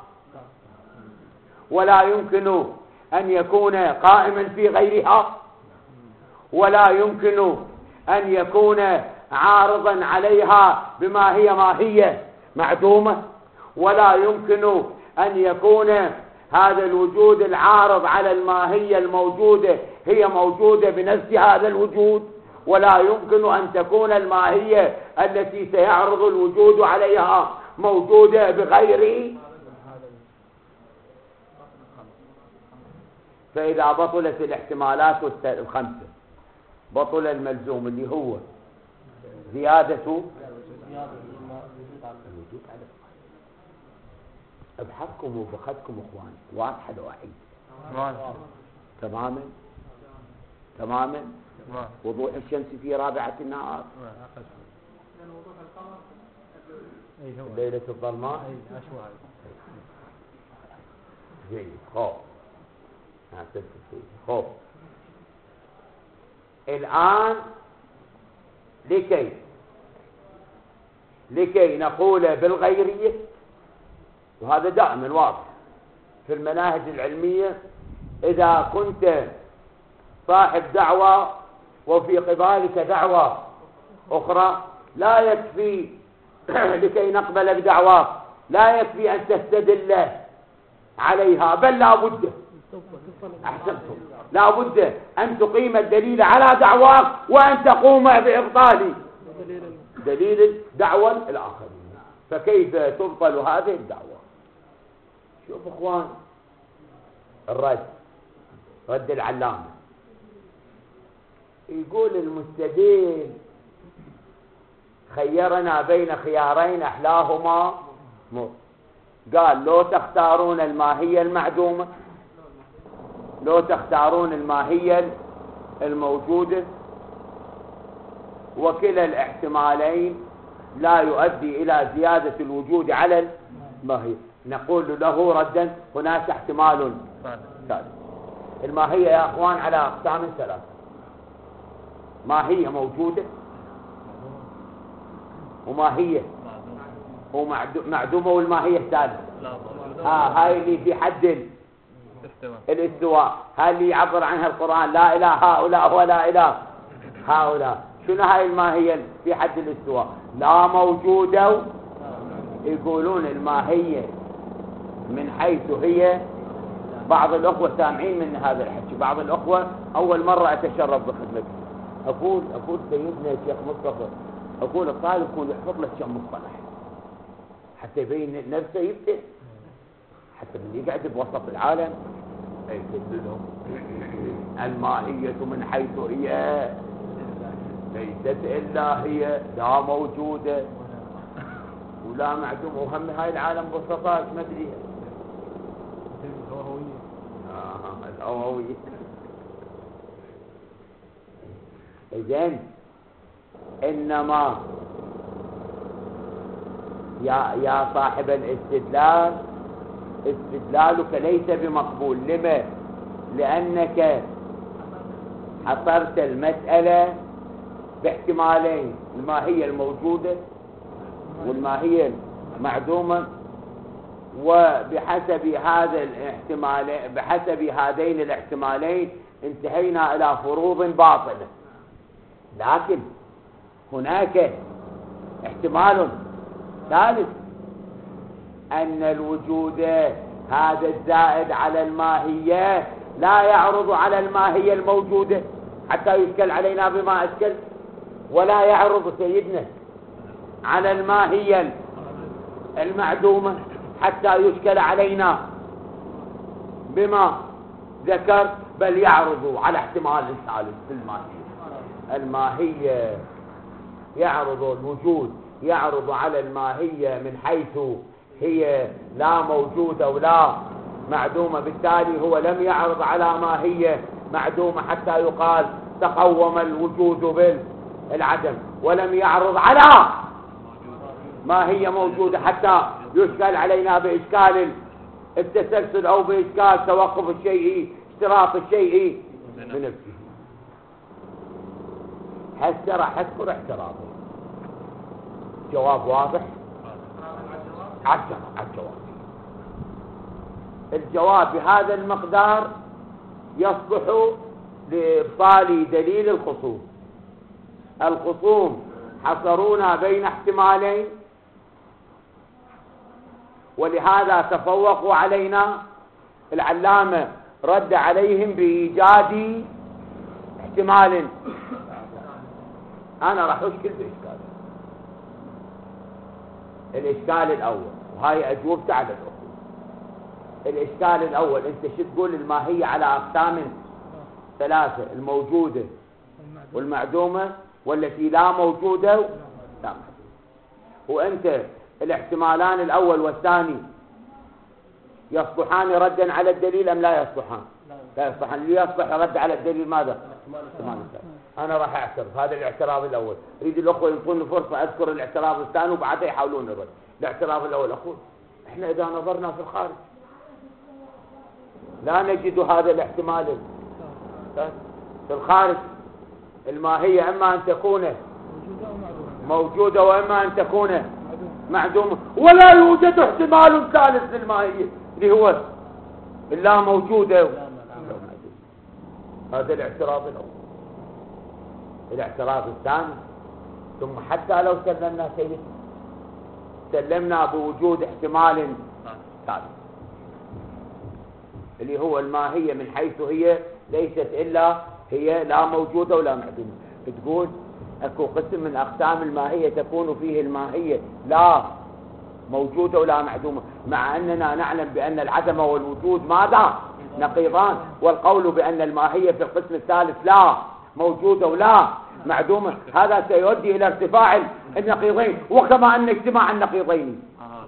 ولا يمكن أن يكون قائما في غيرها، ولا يمكن أن يكون عارضا عليها بما هي ماهية معدومة، ولا يمكن أن يكون هذا الوجود العارض على الماهية الموجودة هي موجودة بنفس هذا الوجود، ولا يمكن أن تكون الماهية التي سيعرض الوجود عليها موجودة بغيره. فإذا بطلت الاحتمالات 5 بطل الملزوم اللي هو زيادة الوجود على ابحثكم وبخذكم اخوان واضحة الوحيد تماما وضوح الشمس في رابعة النهار ليلة الظلماء جيد. خوف الآن لكي نقول بالغيرية، وهذا دائما واضح في المناهج العلمية، إذا كنت صاحب دعوة وفي قبالك دعوة أخرى لا يكفي لكي نقبل بدعوة لا يكفي أن تستدل عليها، بل لا بد أحسنتم لا بد أن تقيم الدليل على دعواك وأن تقوم بإبطال دليل الدعوة الآخرين. فكيف تبطل هذه الدعوة؟ شوف اخوان رد العلامة يقول المستدل خيرنا بين خيارين احلاهما قال لو تختارون الماهية المعدومة لو تختارون الماهية الموجودة، وكلا الاحتمالين لا يؤدي إلى زيادة الوجود على الماهية. نقول له ردا هناك احتمال ثالث. الماهية يا أخوان على أقسام 3: ماهية موجودة وماهية ومعدومة والماهية الثالثة هاي اللي في حد الاستواء، هاي اللي يعبر عنها القرآن، لا إله هؤلاء ولا إله هؤلاء. شنو هاي الماهية في حد الاستواء؟ لا موجودة. يقولون الماهية من حيث هي، بعض الأخوة سامعين من هذا الحكي، بعض الأخوة أول مرة أتشرف بخدمتك. أقول سيدنا الشيخ مصطفى، أقول الطالب يكون يحفظ له كم مصطلح حتى يبين نفسه، يبتئ حتى من يقعد بوسط العالم يسددهم. الماهية من حيث هي ليست إلا هي، لا موجودة ولا معدوم. وهم هاي العالم بسطات ما ادري الهووية. إذن إنما يا صاحب الاستدلال، استدلالك ليس بمقبول. لما؟ لأنك حصرت المسألة باحتمالين، الماهية الموجودة والماهية المعدومة، وبحسب هذا الاحتمال، بحسب هذين الاحتمالين انتهينا إلى فروض باطلة. لكن هناك احتمال ثالث، أن الوجود هذا الزائد على الماهية لا يعرض على الماهية الموجودة حتى يشكل علينا بما أشكل، ولا يعرض سيدنا على الماهية المعدومة حتى يشكل علينا بما ذكر، بل يعرض على احتمال ثالث في الماهية يعرض الوجود، يعرض على الماهية من حيث هي لا موجودة ولا معدومة. بالتالي هو لم يعرض على ماهية معدومة حتى يقال تقوم الوجود بالعدم، ولم يعرض على ماهية موجودة حتى يشكل علينا بإشكال التسلسل أو بإشكال توقف الشيء، اشتراط الشيء بنفسه. هسه راح اذكر اعتراضه. جواب واضح؟ الجواب الجواب بهذا المقدار يصلح لإبطال دليل الخصوم. الخصوم حصرونا بين احتمالين، ولهذا تفوقوا علينا. العلامة رد عليهم بإيجاد احتمال. أنا راح أشكل بإشكال. الإشكال الأول، وهاي أجوبت على الأخوة. الإشكال الأول، أنت شو تقول؟ الماهية على أقسام ثلاثة، الموجودة والمعدومة والتي لا موجودة لا معدومة. وأنت الاحتمالان الأول والثاني يصلحان ردا على الدليل أم لا يصلحان؟ لا يصلحان. اللي يصلح رد على الدليل ماذا؟ أنا راح أعترض هذا الاعتراض الأول. أريد الأخوة ينطوني فرصة أذكر الاعتراض الثاني وبعدها يحاولون الرد. الاعتراض الأول، أخوي إحنا إذا نظرنا في الخارج لا نجد هذا الاحتمال في الخارج. الماهية إما أن تكون موجودة وإما أن تكون معدومة، ولا يوجد احتمال ثالث للماهية اللي هو اللا موجودة. هذا الاعتراض الأول. الاعتراض الثاني، ثم حتى لو سلمنا سيد سلمنا بوجود احتمال ثالث اللي هو الماهية من حيث هي ليست إلا هي لا موجودة ولا معدومة. بتقول اكو قسم من اقسام الماهية تكون فيه الماهية لا موجودة ولا معدومة، مع اننا نعلم بان العدم والوجود ماذا؟ نقيضان. والقول بان الماهية في القسم الثالث لا موجودة ولا معدومة، هذا سيؤدي الى ارتفاع النقيضين. وكما ان اجتماع النقيضين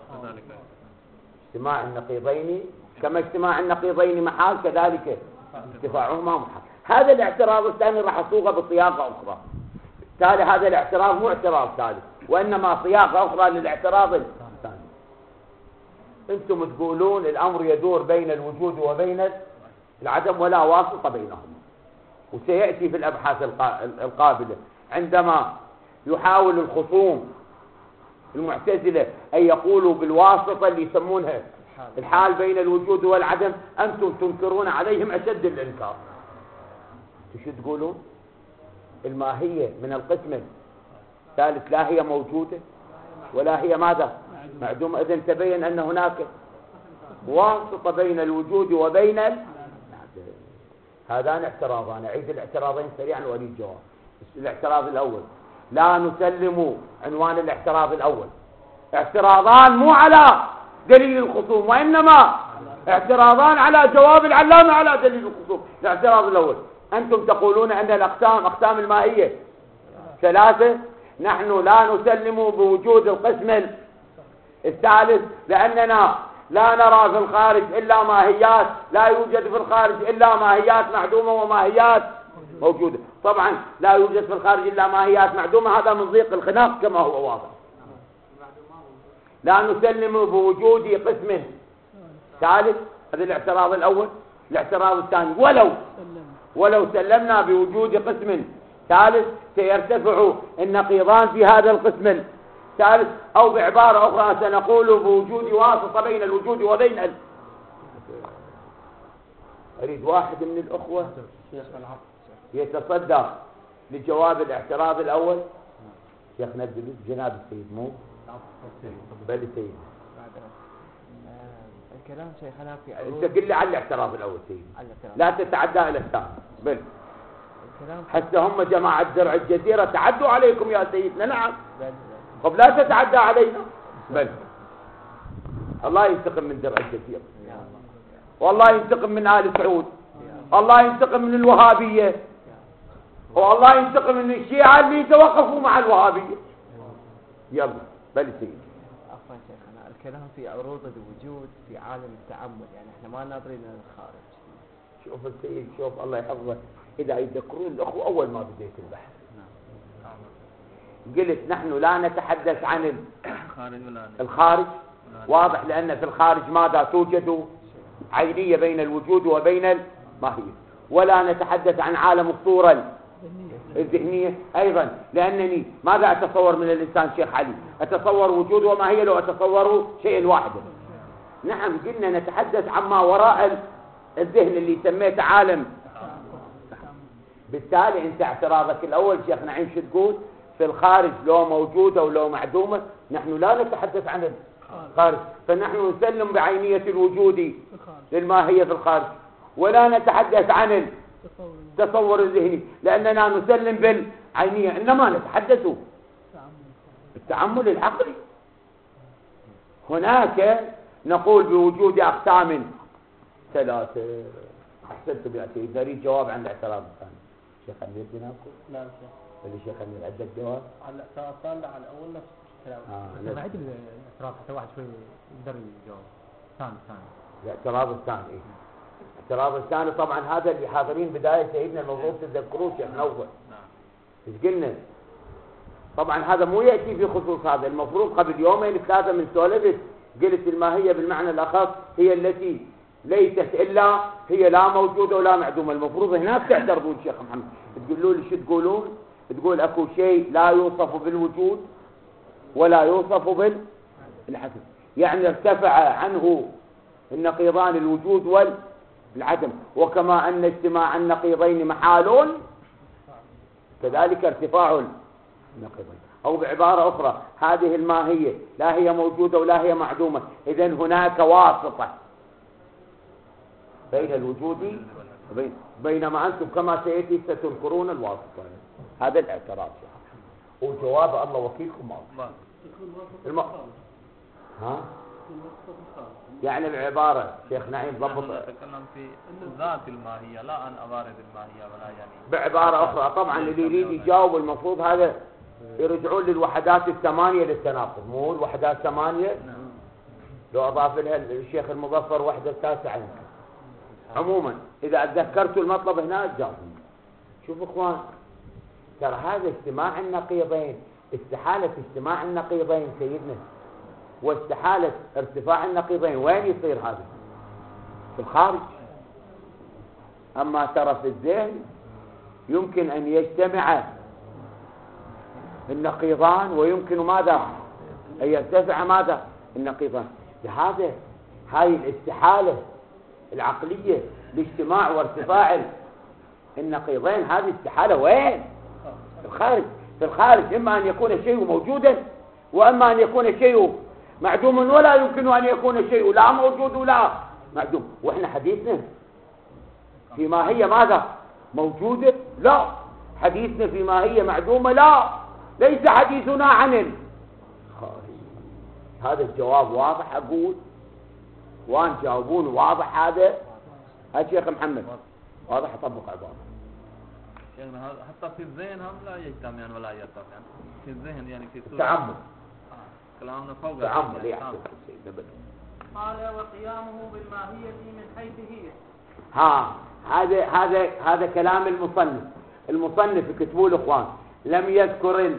كما اجتماع النقيضين محال، كذلك ارتفاعهما محال. هذا الاعتراض الثاني راح اصوغه بصياغة اخرى. بالتالي هذا الاعتراض مو اعتراض ثالث، وانما صياغة اخرى للاعتراض الثاني. انتم تقولون الامر يدور بين الوجود وبين العدم ولا واسطة بينهما، وسيأتي في الابحاث القابلة عندما يحاول الخصوم المعتزلة ان يقولوا بالواسطة اللي يسمونها الحال بين الوجود والعدم، أنتم تنكرون عليهم أشد الإنكار. شو تقولون؟ الماهية من القسم الثالث لا هي موجودة ولا هي ماذا؟ معدومة. إذن تبين أن هناك واسطة بين الوجود وبين هذان اعتراضان. أعيد الاعتراضين سريعا وأريد الجواب. الاعتراض الأول، لا نسلم عنوان الاعتراض الأول. اعتراضان مو على دليل الخصوم، وإنما اعتراضان على جواب العلامة على دليل الخصوم. الاعتراض الأول، أنتم تقولون أن الأقسام أقسام المائية ثلاثة، نحن لا نسلم بوجود القسم الثالث لأننا لا نرى في الخارج إلا ماهيات، لا يوجد في الخارج إلا ماهيات معدومة وماهيات موجودة. طبعا لا يوجد في الخارج إلا ماهيات معدومة، هذا من ضيق الخناق كما هو واضح. لا نسلم بوجود قسم ثالث، هذا الاعتراض الأول. الاعتراض الثاني، ولو سلمنا بوجود قسم ثالث سيرتفع النقيضان في هذا القسم الثالث، أو بعبارة أخرى سنقول بوجود واسطة بين الوجود وبين أريد واحد من الأخوة يتصدى لجواب الاعتراض الأول. شيخنا جناب السيد مو بل السيد الكلام شيخنا في انت قل لي على الاعتراض الأول سيد، لا تتعدى إلى الثاني. بل حتى هم جماعة درع الجزيرة تعدوا عليكم يا سيدنا. نعم، طب لا تتعدى علينا. بل الله ينتقم من درع الجزيرة، والله ينتقم من آل سعود، الله ينتقم من الوهابية، والله ينتقم من الشيعة اللي توقفوا مع الوهابية. يلا بل سيد. عفوا شيخنا، الكلام في عروض الوجود في عالم التعمل، يعني احنا ما ناظرين من الخارج. شوف السيد، شوف الله يحفظك، إذا يذكرون الأخوة أول ما بديت البحث قلت نحن لا نتحدث عن الخارج، واضح، لأن في الخارج ماذا توجد عينية بين الوجود وبين الماهية. ولا نتحدث عن عالم الصورة الذهنية أيضا، لأنني ماذا أتصور من الإنسان شيخ علي؟ أتصور وجود وماهية لو أتصور شيء واحد. نعم، قلنا نتحدث عما وراء الذهن اللي سميته عالم. بالتالي انت اعتراضك الاول شيخ نعيم شو تقول؟ في الخارج لو موجودة ولو معدومة، نحن لا نتحدث عن الخارج، فنحن نسلم بعينية الوجود للماهية في الخارج، ولا نتحدث عن التصور الذهني لأننا نسلم بالعينية، إنما نتحدث التعمل العقلي. هناك نقول بوجود أقسام ثلاثة. أحسنت يا سيدي، نريد جواب عن الاعتراض الثاني. شيخ أمير بناكل؟ لا شيخ. اللي شيخ أمير عندك جواب؟ على الاعتراض الثاني على الأول نفس الكلام. بعد الاعتراض حتى واحد شوي يقدر يجاوب. ثاني. الاعتراض الثاني إيه؟ الاعتراض الثاني طبعا هذا اللي حاضرين بداية سيدنا المفروض تتذكروه شيخ نوفل. ايش قلنا؟ طبعا هذا مو يأتي في خصوص هذا، المفروض قبل يومين ثلاثة من سولفت قلت الماهية بالمعنى الأخص هي التي ليست إلا هي لا موجودة ولا معدومة. المفروض هناك تعترضون شيخ محمد، تقولوا لي شو تقولون؟ تقول أكو شيء لا يوصف بالوجود ولا يوصف بالعدم، يعني ارتفع عنه النقيضان الوجود والعدم، وكما أن اجتماع النقيضين محال كذلك ارتفاع النقيضين. أو بعبارة أخرى هذه الماهية لا هي موجودة ولا هي معدومة، إذن هناك واسطة بين الوجود بينما أنتم كما سيأتي ستنكرون الواسطة. هذا الاعتراض وجواب الله وكيلكم ها؟ يعني العبارة شيخ نعيم ضبط. نتكلم في ذات الماهية لا عن أوارد الماهية ولا يعني بعبارة أخرى طبعا اللي يريد يجاوب المفروض هذا يرجعون للوحدات الثمانية للتناقض، مو الوحدات ثمانية لو أضاف لها الشيخ المظفر وحدة تاسعة. عموما إذا تذكرتوا المطلب هنا جاوبوا. شوفوا إخوان، ترى هذا اجتماع النقيضين، استحالة اجتماع النقيضين سيدنا واستحالة ارتفاع النقيضين وين يصير هذا؟ في الخارج. أما ترى في الذهن يمكن أن يجتمع النقيضان ويمكن ماذا؟ أن يرتفع ماذا؟ النقيضان. لهذا هاي الاستحالة العقلية لاجتماع وارتفاع النقيضين، هذه استحالة وين؟ في الخارج إما أن يكون الشيء موجودا وإما أن يكون الشيء معدوما، ولا يمكن أن يكون الشيء لا موجود ولا معدوم. وإحنا حديثنا فيما هي ماذا؟ موجودة؟ لا. حديثنا فيما هي معدومة؟ لا. ليس حديثنا عن الخارج. هذا الجواب واضح أقول، وان جاوبون واضح هذا شيخ محمد واضح. أطبق عبارة شيخنا حتى في الذهن هم لا يجتمعان ولا يرتفعان في الذهن، يعني في صورة تعمد. كلامنا فوق تعمد يعني. قال وقيامه بالماهية من حيث هي. هذا كلام المصنف كتبوا الإخوان لم يذكر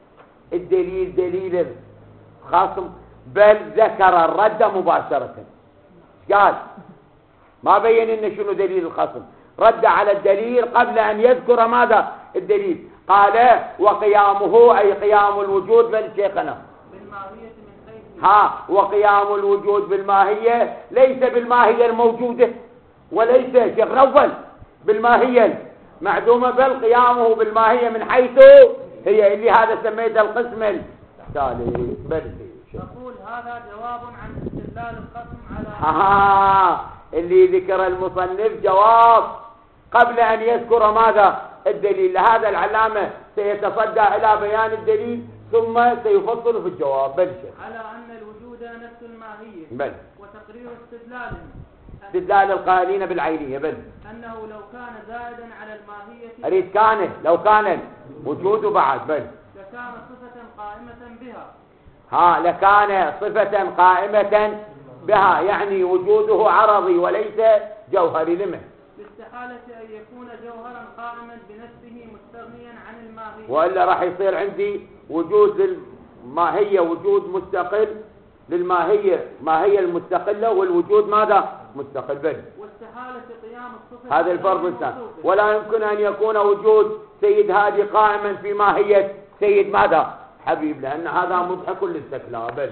دليل خاصم، بل ذكر الرد مباشرة. قال ما بين إن شنو دليل الخصم، رد على الدليل قبل أن يذكر ماذا الدليل. قال وقيامه أي قيام الوجود بالشيخنا بالماهية من حيث وقيام الوجود بالماهية ليس بالماهية الموجودة، وليس شيخ نوفل بالماهية معدومة، بل قيامه بالماهية من حيث هي، اللي هذا سميته القسم الثالث. أقول هذا جواب عن استدلال الخصم على اللي ذكر المصنف جواب قبل أن يذكر ماذا الدليل. لهذا العلامة سيتصدى إلى بيان الدليل ثم سيفصل في الجواب. على أن الوجود نفس الماهية. وتقرير استدلال القائلين بالعينية. أنه لو كان زائدا على الماهية أريد كان لو كان وجود بعد لكان صفة قائمة بها. لكان صفة قائمة بها، يعني وجوده عرضي وليس جوهري. لمه باستحالة أن يكون جوهرا قائما بنفسه مستغنيا عن الماهية، وإلا راح يصير عندي وجود الماهية وجود مستقل للماهية، ماهية المستقلة والوجود ماذا مستقل. واستحالة قيام الصفة هذا الفرض الثاني. ولا يمكن أن يكون وجود سيد هادي قائما في ماهية سيد ماذا حبيب، لأن هذا مضحك للاستكلاب.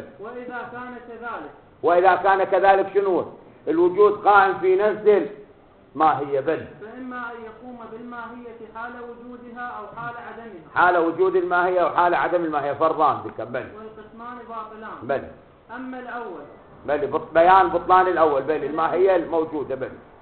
وإذا كان كذلك شنو الوجود قائم في نفس الماهية. فإما أن يقوم بالماهية حال وجودها أو حال عدمها. حال وجود الماهية وحال عدم الماهية فرضان ذكر. والقسمان باطلان. أما الأول بيان بطلان الأول الماهية الموجودة.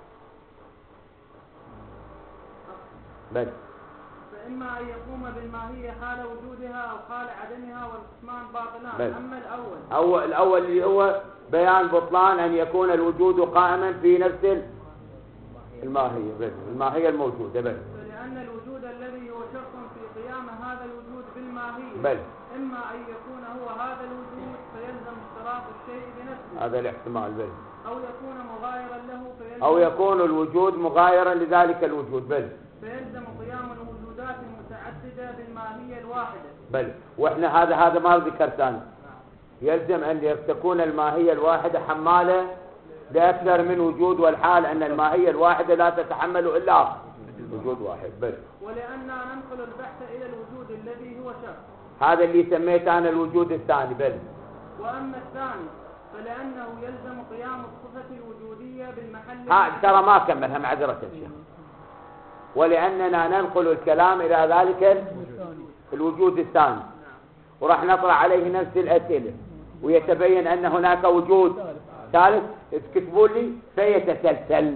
فإما أن يقوم بالماهية حال وجودها أو حال عدمها والقسمان باطلان. أما الأول اللي هو بيان بطلان أن يكون الوجود قائما في نفس الماهية الماهية الموجودة. فلأن الوجود الذي هو شرط في قيام هذا الوجود بالماهية إما أن يكون هو هذا الوجود فيلزم اشتراط الشيء بنفسه، هذا الاحتمال. أو يكون مغايرا له فيلزم، أو يكون الوجود مغايرا لذلك الوجود. فيلزم قيام الوجودات المتعددة بالماهية الواحدة. وإحنا هذا ما ذكر ثاني. يلزم أن تكون الماهية الواحدة حمالة لأكثر من وجود، والحال أن الماهية الواحدة لا تتحمل إلا وجود واحد. ولأننا ننقل البحث إلى الوجود الذي هو شرط، هذا اللي سميته أنا الوجود الثاني. وأما الثاني فلأنه يلزم قيام الصفة الوجودية بالمحل. ترى ما كملها معذرة الشيخ. ولأننا ننقل الكلام إلى ذلك الوجود الثاني، وراح نطرح عليه نفس الأسئلة ويتبين أن هناك وجود ثالث. تكتبوا لي فيتسلسل.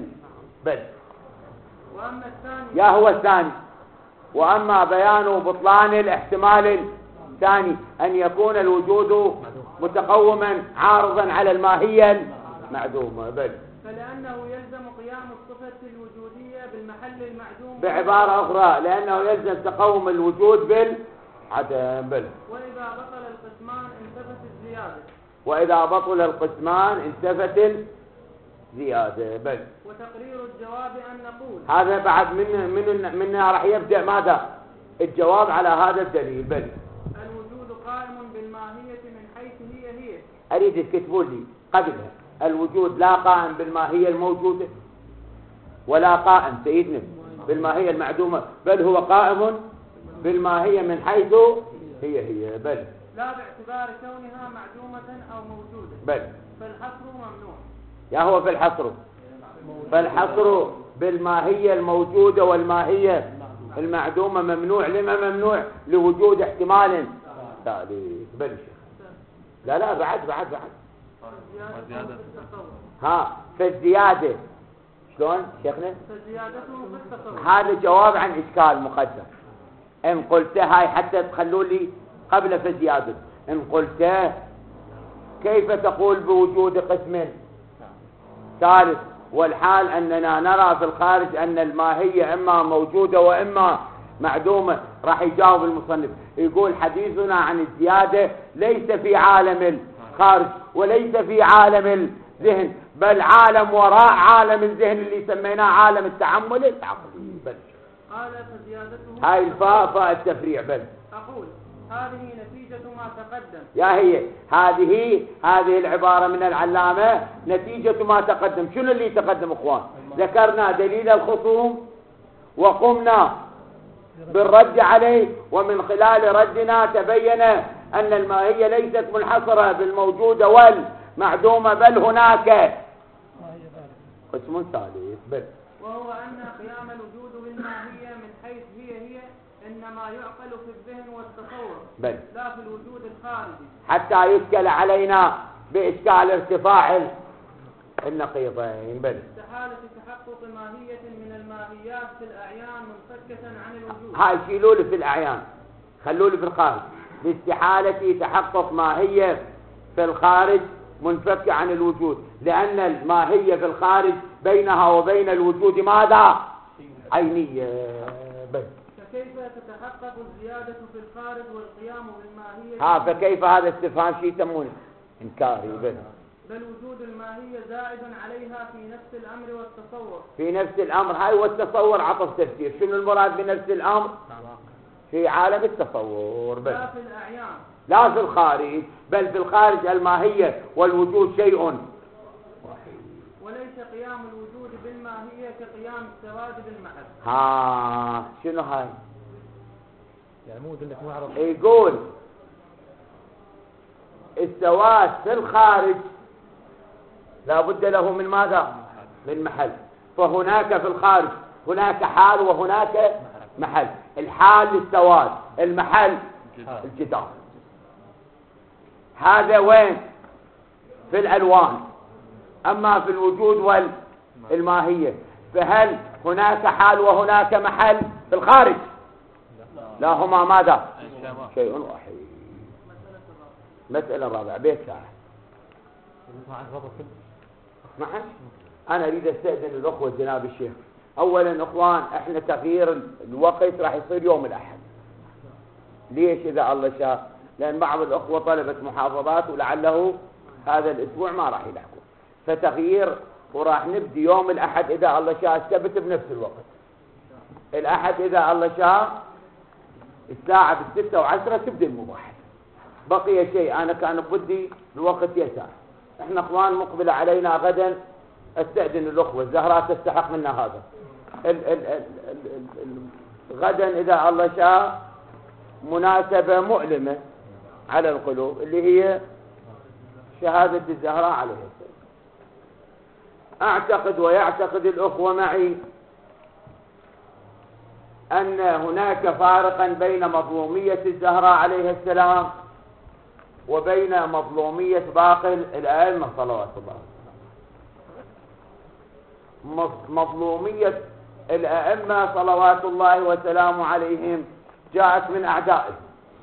وأما الثاني يا هو الثاني. وأما بيان بطلان الاحتمال الثاني أن يكون الوجود متقوما عارضا على الماهية المعدومة. فلأنه يلزم قيام الصفة الوجودية بالمحل المعدوم. بعبارة أخرى لأنه يلزم تقوم الوجود بالعدم. وإذا بطل القسمان انتفت الزيادة. وإذا بطل القسمان انتفت الزيادة. وتقرير الجواب أن نقول هذا بعد منا راح يبدأ ماذا الجواب على هذا الدليل. الوجود قائم بالماهية من حيث هي. أريد تكتبوا لي قبلها الوجود لا قائم بالماهية الموجودة ولا قائم سيدنا بالماهية المعدومة، بل هو قائم بالماهية من حيث هي. لا باعتبار كونها معدومة أو موجودة. فالحصر ممنوع. يا هو في الحصر، فالحصر بالماهية الموجودة والماهية المعدومة ممنوع. لما ممنوع؟ لوجود احتمال ثالث. بل لا بعد ها فالزيادة شلون شيخنا؟ هذا جواب عن إشكال مقدم. إن قلت هاي حتى تخلوا لي قبل فالزيادة، إن قلت كيف تقول بوجود قسم ثالث والحال أننا نرى في الخارج أن الماهية إما موجودة وإما معدومة؟ راح يجاوب المصنف يقول حديثنا عن الزيادة ليس في عالم الخارج وليس في عالم الذهن، بل عالم وراء عالم الذهن اللي سميناه عالم التعمل العقلي. بل قال فزيادته هاي الفاء فاء التفريع. بل أقول هذه نتيجة ما تقدم. يا هي هذه العبارة من العلامة نتيجة ما تقدم. شنو اللي تقدم اخوان؟ ذكرنا دليل الخصوم وقمنا بالرد عليه، ومن خلال ردنا تبين أن الماهية ليست منحصرة بالموجودة والمعدومة، بل هناك قسم ثالث. بل وهو أن قيام الوجود بالماهية من حيث هي إنما يعقل في الذهن والتصور، بل لا في الوجود الخارجي، حتى يشكل علينا بإشكال ارتفاع النقيضين. بل استحالة تحقق ماهية من الماهيات في الأعيان منفكة عن الوجود. هاي شيلوا لي في الأعيان، خلوا لي في الخارج. لاستحالة تحقق ماهية في الخارج منفكة عن الوجود، لأن الماهية في الخارج بينها وبين الوجود ماذا؟ عينية. بل فكيف تتحقق الزيادة في الخارج والقيام بالماهية؟ فكيف هذا استفهام شيء يسمونه إنكاري. بل وجود الماهية زائد عليها في نفس الأمر والتصور. في نفس الأمر، هاي والتصور عطف تفسير. شنو المراد بنفس الأمر؟ في عالم التصور. بل لا في الأعيان، لا في الخارج، بل في الخارج الماهية والوجود شيء واحد. وليس قيام الوجود بالماهية كقيام السواد بالمحل. شنو هاي؟ يعني مو انك مو عرف. يقول السواد في الخارج لا بد له من ماذا؟ من محل. فهناك في الخارج هناك حال وهناك محل. الحال للسواد، المحل الجدار. هذا وين؟ في الألوان. أما في الوجود والماهية فهل هناك حال وهناك محل في الخارج؟ لا، هما ماذا؟ شيء واحد. مسألة رابعة بيت ساعة معك. أنا أريد أستأذن الأخوة جناب الشيخ. أولا أخوان، إحنا تغيير الوقت راح يصير يوم الأحد. ليش إذا الله شاء؟ لأن بعض الأخوة طلبت محافظات ولعله هذا الأسبوع ما راح يلحقوا، فتغيير وراح نبدي يوم الأحد إذا الله شاء السبت بنفس الوقت. الأحد إذا الله شاء الساعة 6:10 تبدأ المباحث. بقي شيء أنا كان بدي الوقت يسار. إحنا أخوان مقبلة علينا غدا. استأذن الأخوة الزهراء تستحق منا هذا غدا إذا الله شاء مناسبة مؤلمة على القلوب اللي هي شهادة الزهراء عليه السلام. أعتقد ويعتقد الأخوة معي أن هناك فارقا بين مظلومية الزهراء عليه السلام وبين مظلومية باقي الأئمة صلوات الله. مظلومية الأئمة صلوات الله وسلامه عليهم جاءت من أعدائهم.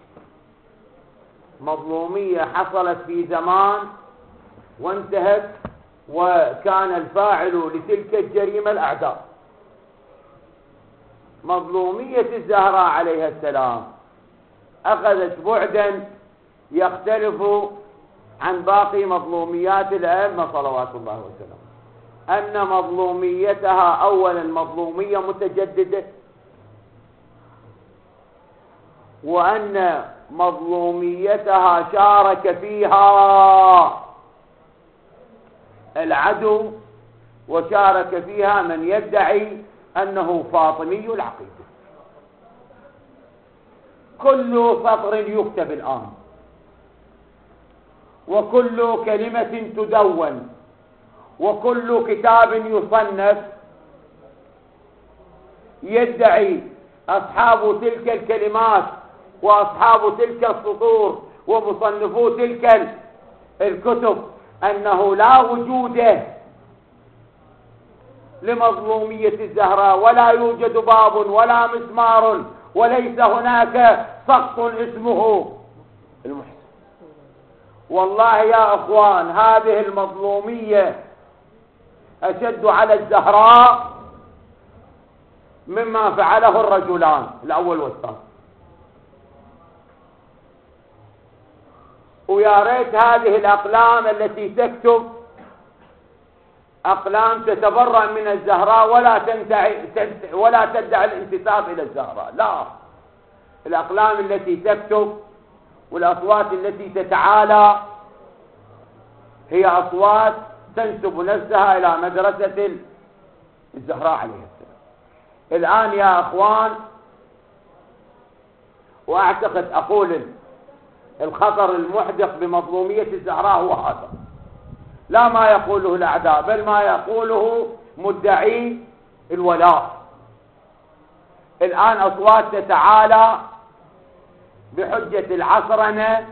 مظلومية حصلت في زمان وانتهت، وكان الفاعل لتلك الجريمة الأعداء. مظلومية الزهراء عليها السلام أخذت بعدا يختلف عن باقي مظلوميات الأئمة صلوات الله وسلامه. أن مظلوميتها أولا مظلومية متجددة، وأن مظلوميتها شارك فيها العدو، وشارك فيها من يدعي أنه فاطمي العقيدة. كل سطر يكتب الآن وكل كلمة تدون وكل كتاب يصنف يدعي أصحاب تلك الكلمات وأصحاب تلك السطور ومصنفو تلك الكتب أنه لا وجود لمظلومية الزهراء، ولا يوجد باب ولا مسمار، وليس هناك سقط اسمه المحسن. والله يا أخوان هذه المظلومية أشد على الزهراء مما فعله الرجلان الأول والثاني. ويا ريت هذه الأقلام التي تكتب أقلام تتبرأ من الزهراء ولا تدعي الانتساب إلى الزهراء. لا، الأقلام التي تكتب والأصوات التي تتعالى هي أصوات تنسب نفسها إلى مدرسة الزهراء عليه السلام. الآن يا أخوان، وأعتقد أقول الخطر المحدق بمظلومية الزهراء هو هذا، لا ما يقوله الأعداء بل ما يقوله مدعي الولاء. الآن أصوات تتعالى بحجة العصرنة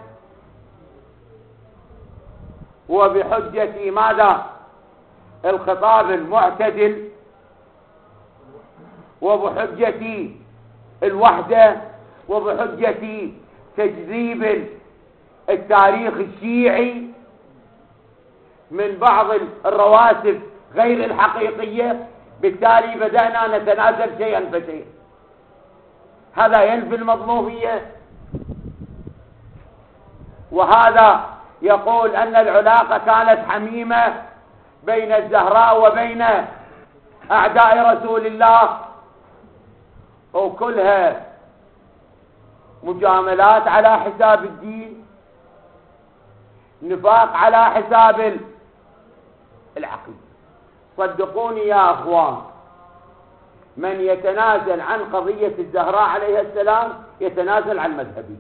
وبحجة ماذا؟ الخطاب المعتدل، وبحجة الوحدة، وبحجة تجذيب التاريخ الشيعي من بعض الرواسب غير الحقيقية. بالتالي بدأنا نتنازل شيئا فشيئا. هذا ينفي المظلومية، وهذا يقول أن العلاقة كانت حميمة بين الزهراء وبين أعداء رسول الله، وكلها مجاملات على حساب الدين، نفاق على حساب العقيدة. صدقوني يا أخوان، من يتنازل عن قضية الزهراء عليه السلام يتنازل عن مذهبه.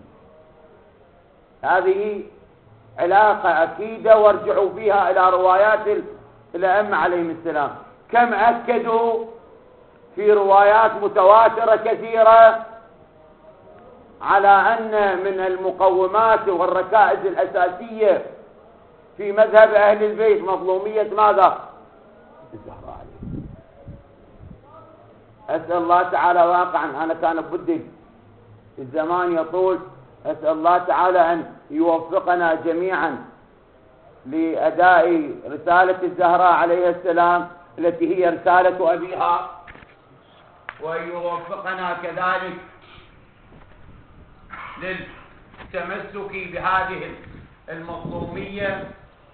هذه علاقة أكيدة، وارجعوا فيها إلى روايات الأئمة عليهم السلام، كم أكدوا في روايات متواترة كثيرة على أن من المقومات والركائز الأساسية في مذهب أهل البيت مظلومية ماذا؟ الزهراء عليه. أسأل الله تعالى واقعا، أنا كان بدي الزمان يطول، أسأل الله تعالى أن يوفقنا جميعا لأداء رسالة الزهراء عليه السلام التي هي رسالة أبيها، ويوفقنا كذلك للتمسك بهذه المظلومية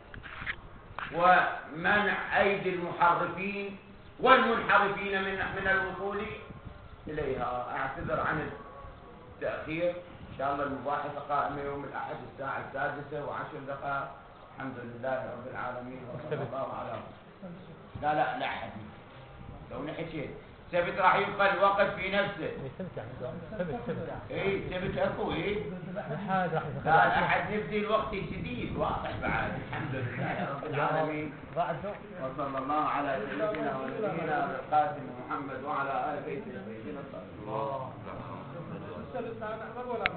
ومنع أيدي المحرفين والمنحرفين من الوصول إليها. أعتذر عن التأخير، إن شاء الله المباحثة قائمة يوم الأحد الساعة 6:10. الحمد لله رب العالمين، وصلى الله على لا حديث لو نحكي ثبت راح يبقى الوقت في نفسه. ثبت اكو لا احد نبدي الوقت جديد واضح بعد. الحمد لله رب العالمين، وصلى الله على سيدنا ونبينا القاسم محمد وعلى آل بيته الطيبين الطاهرين.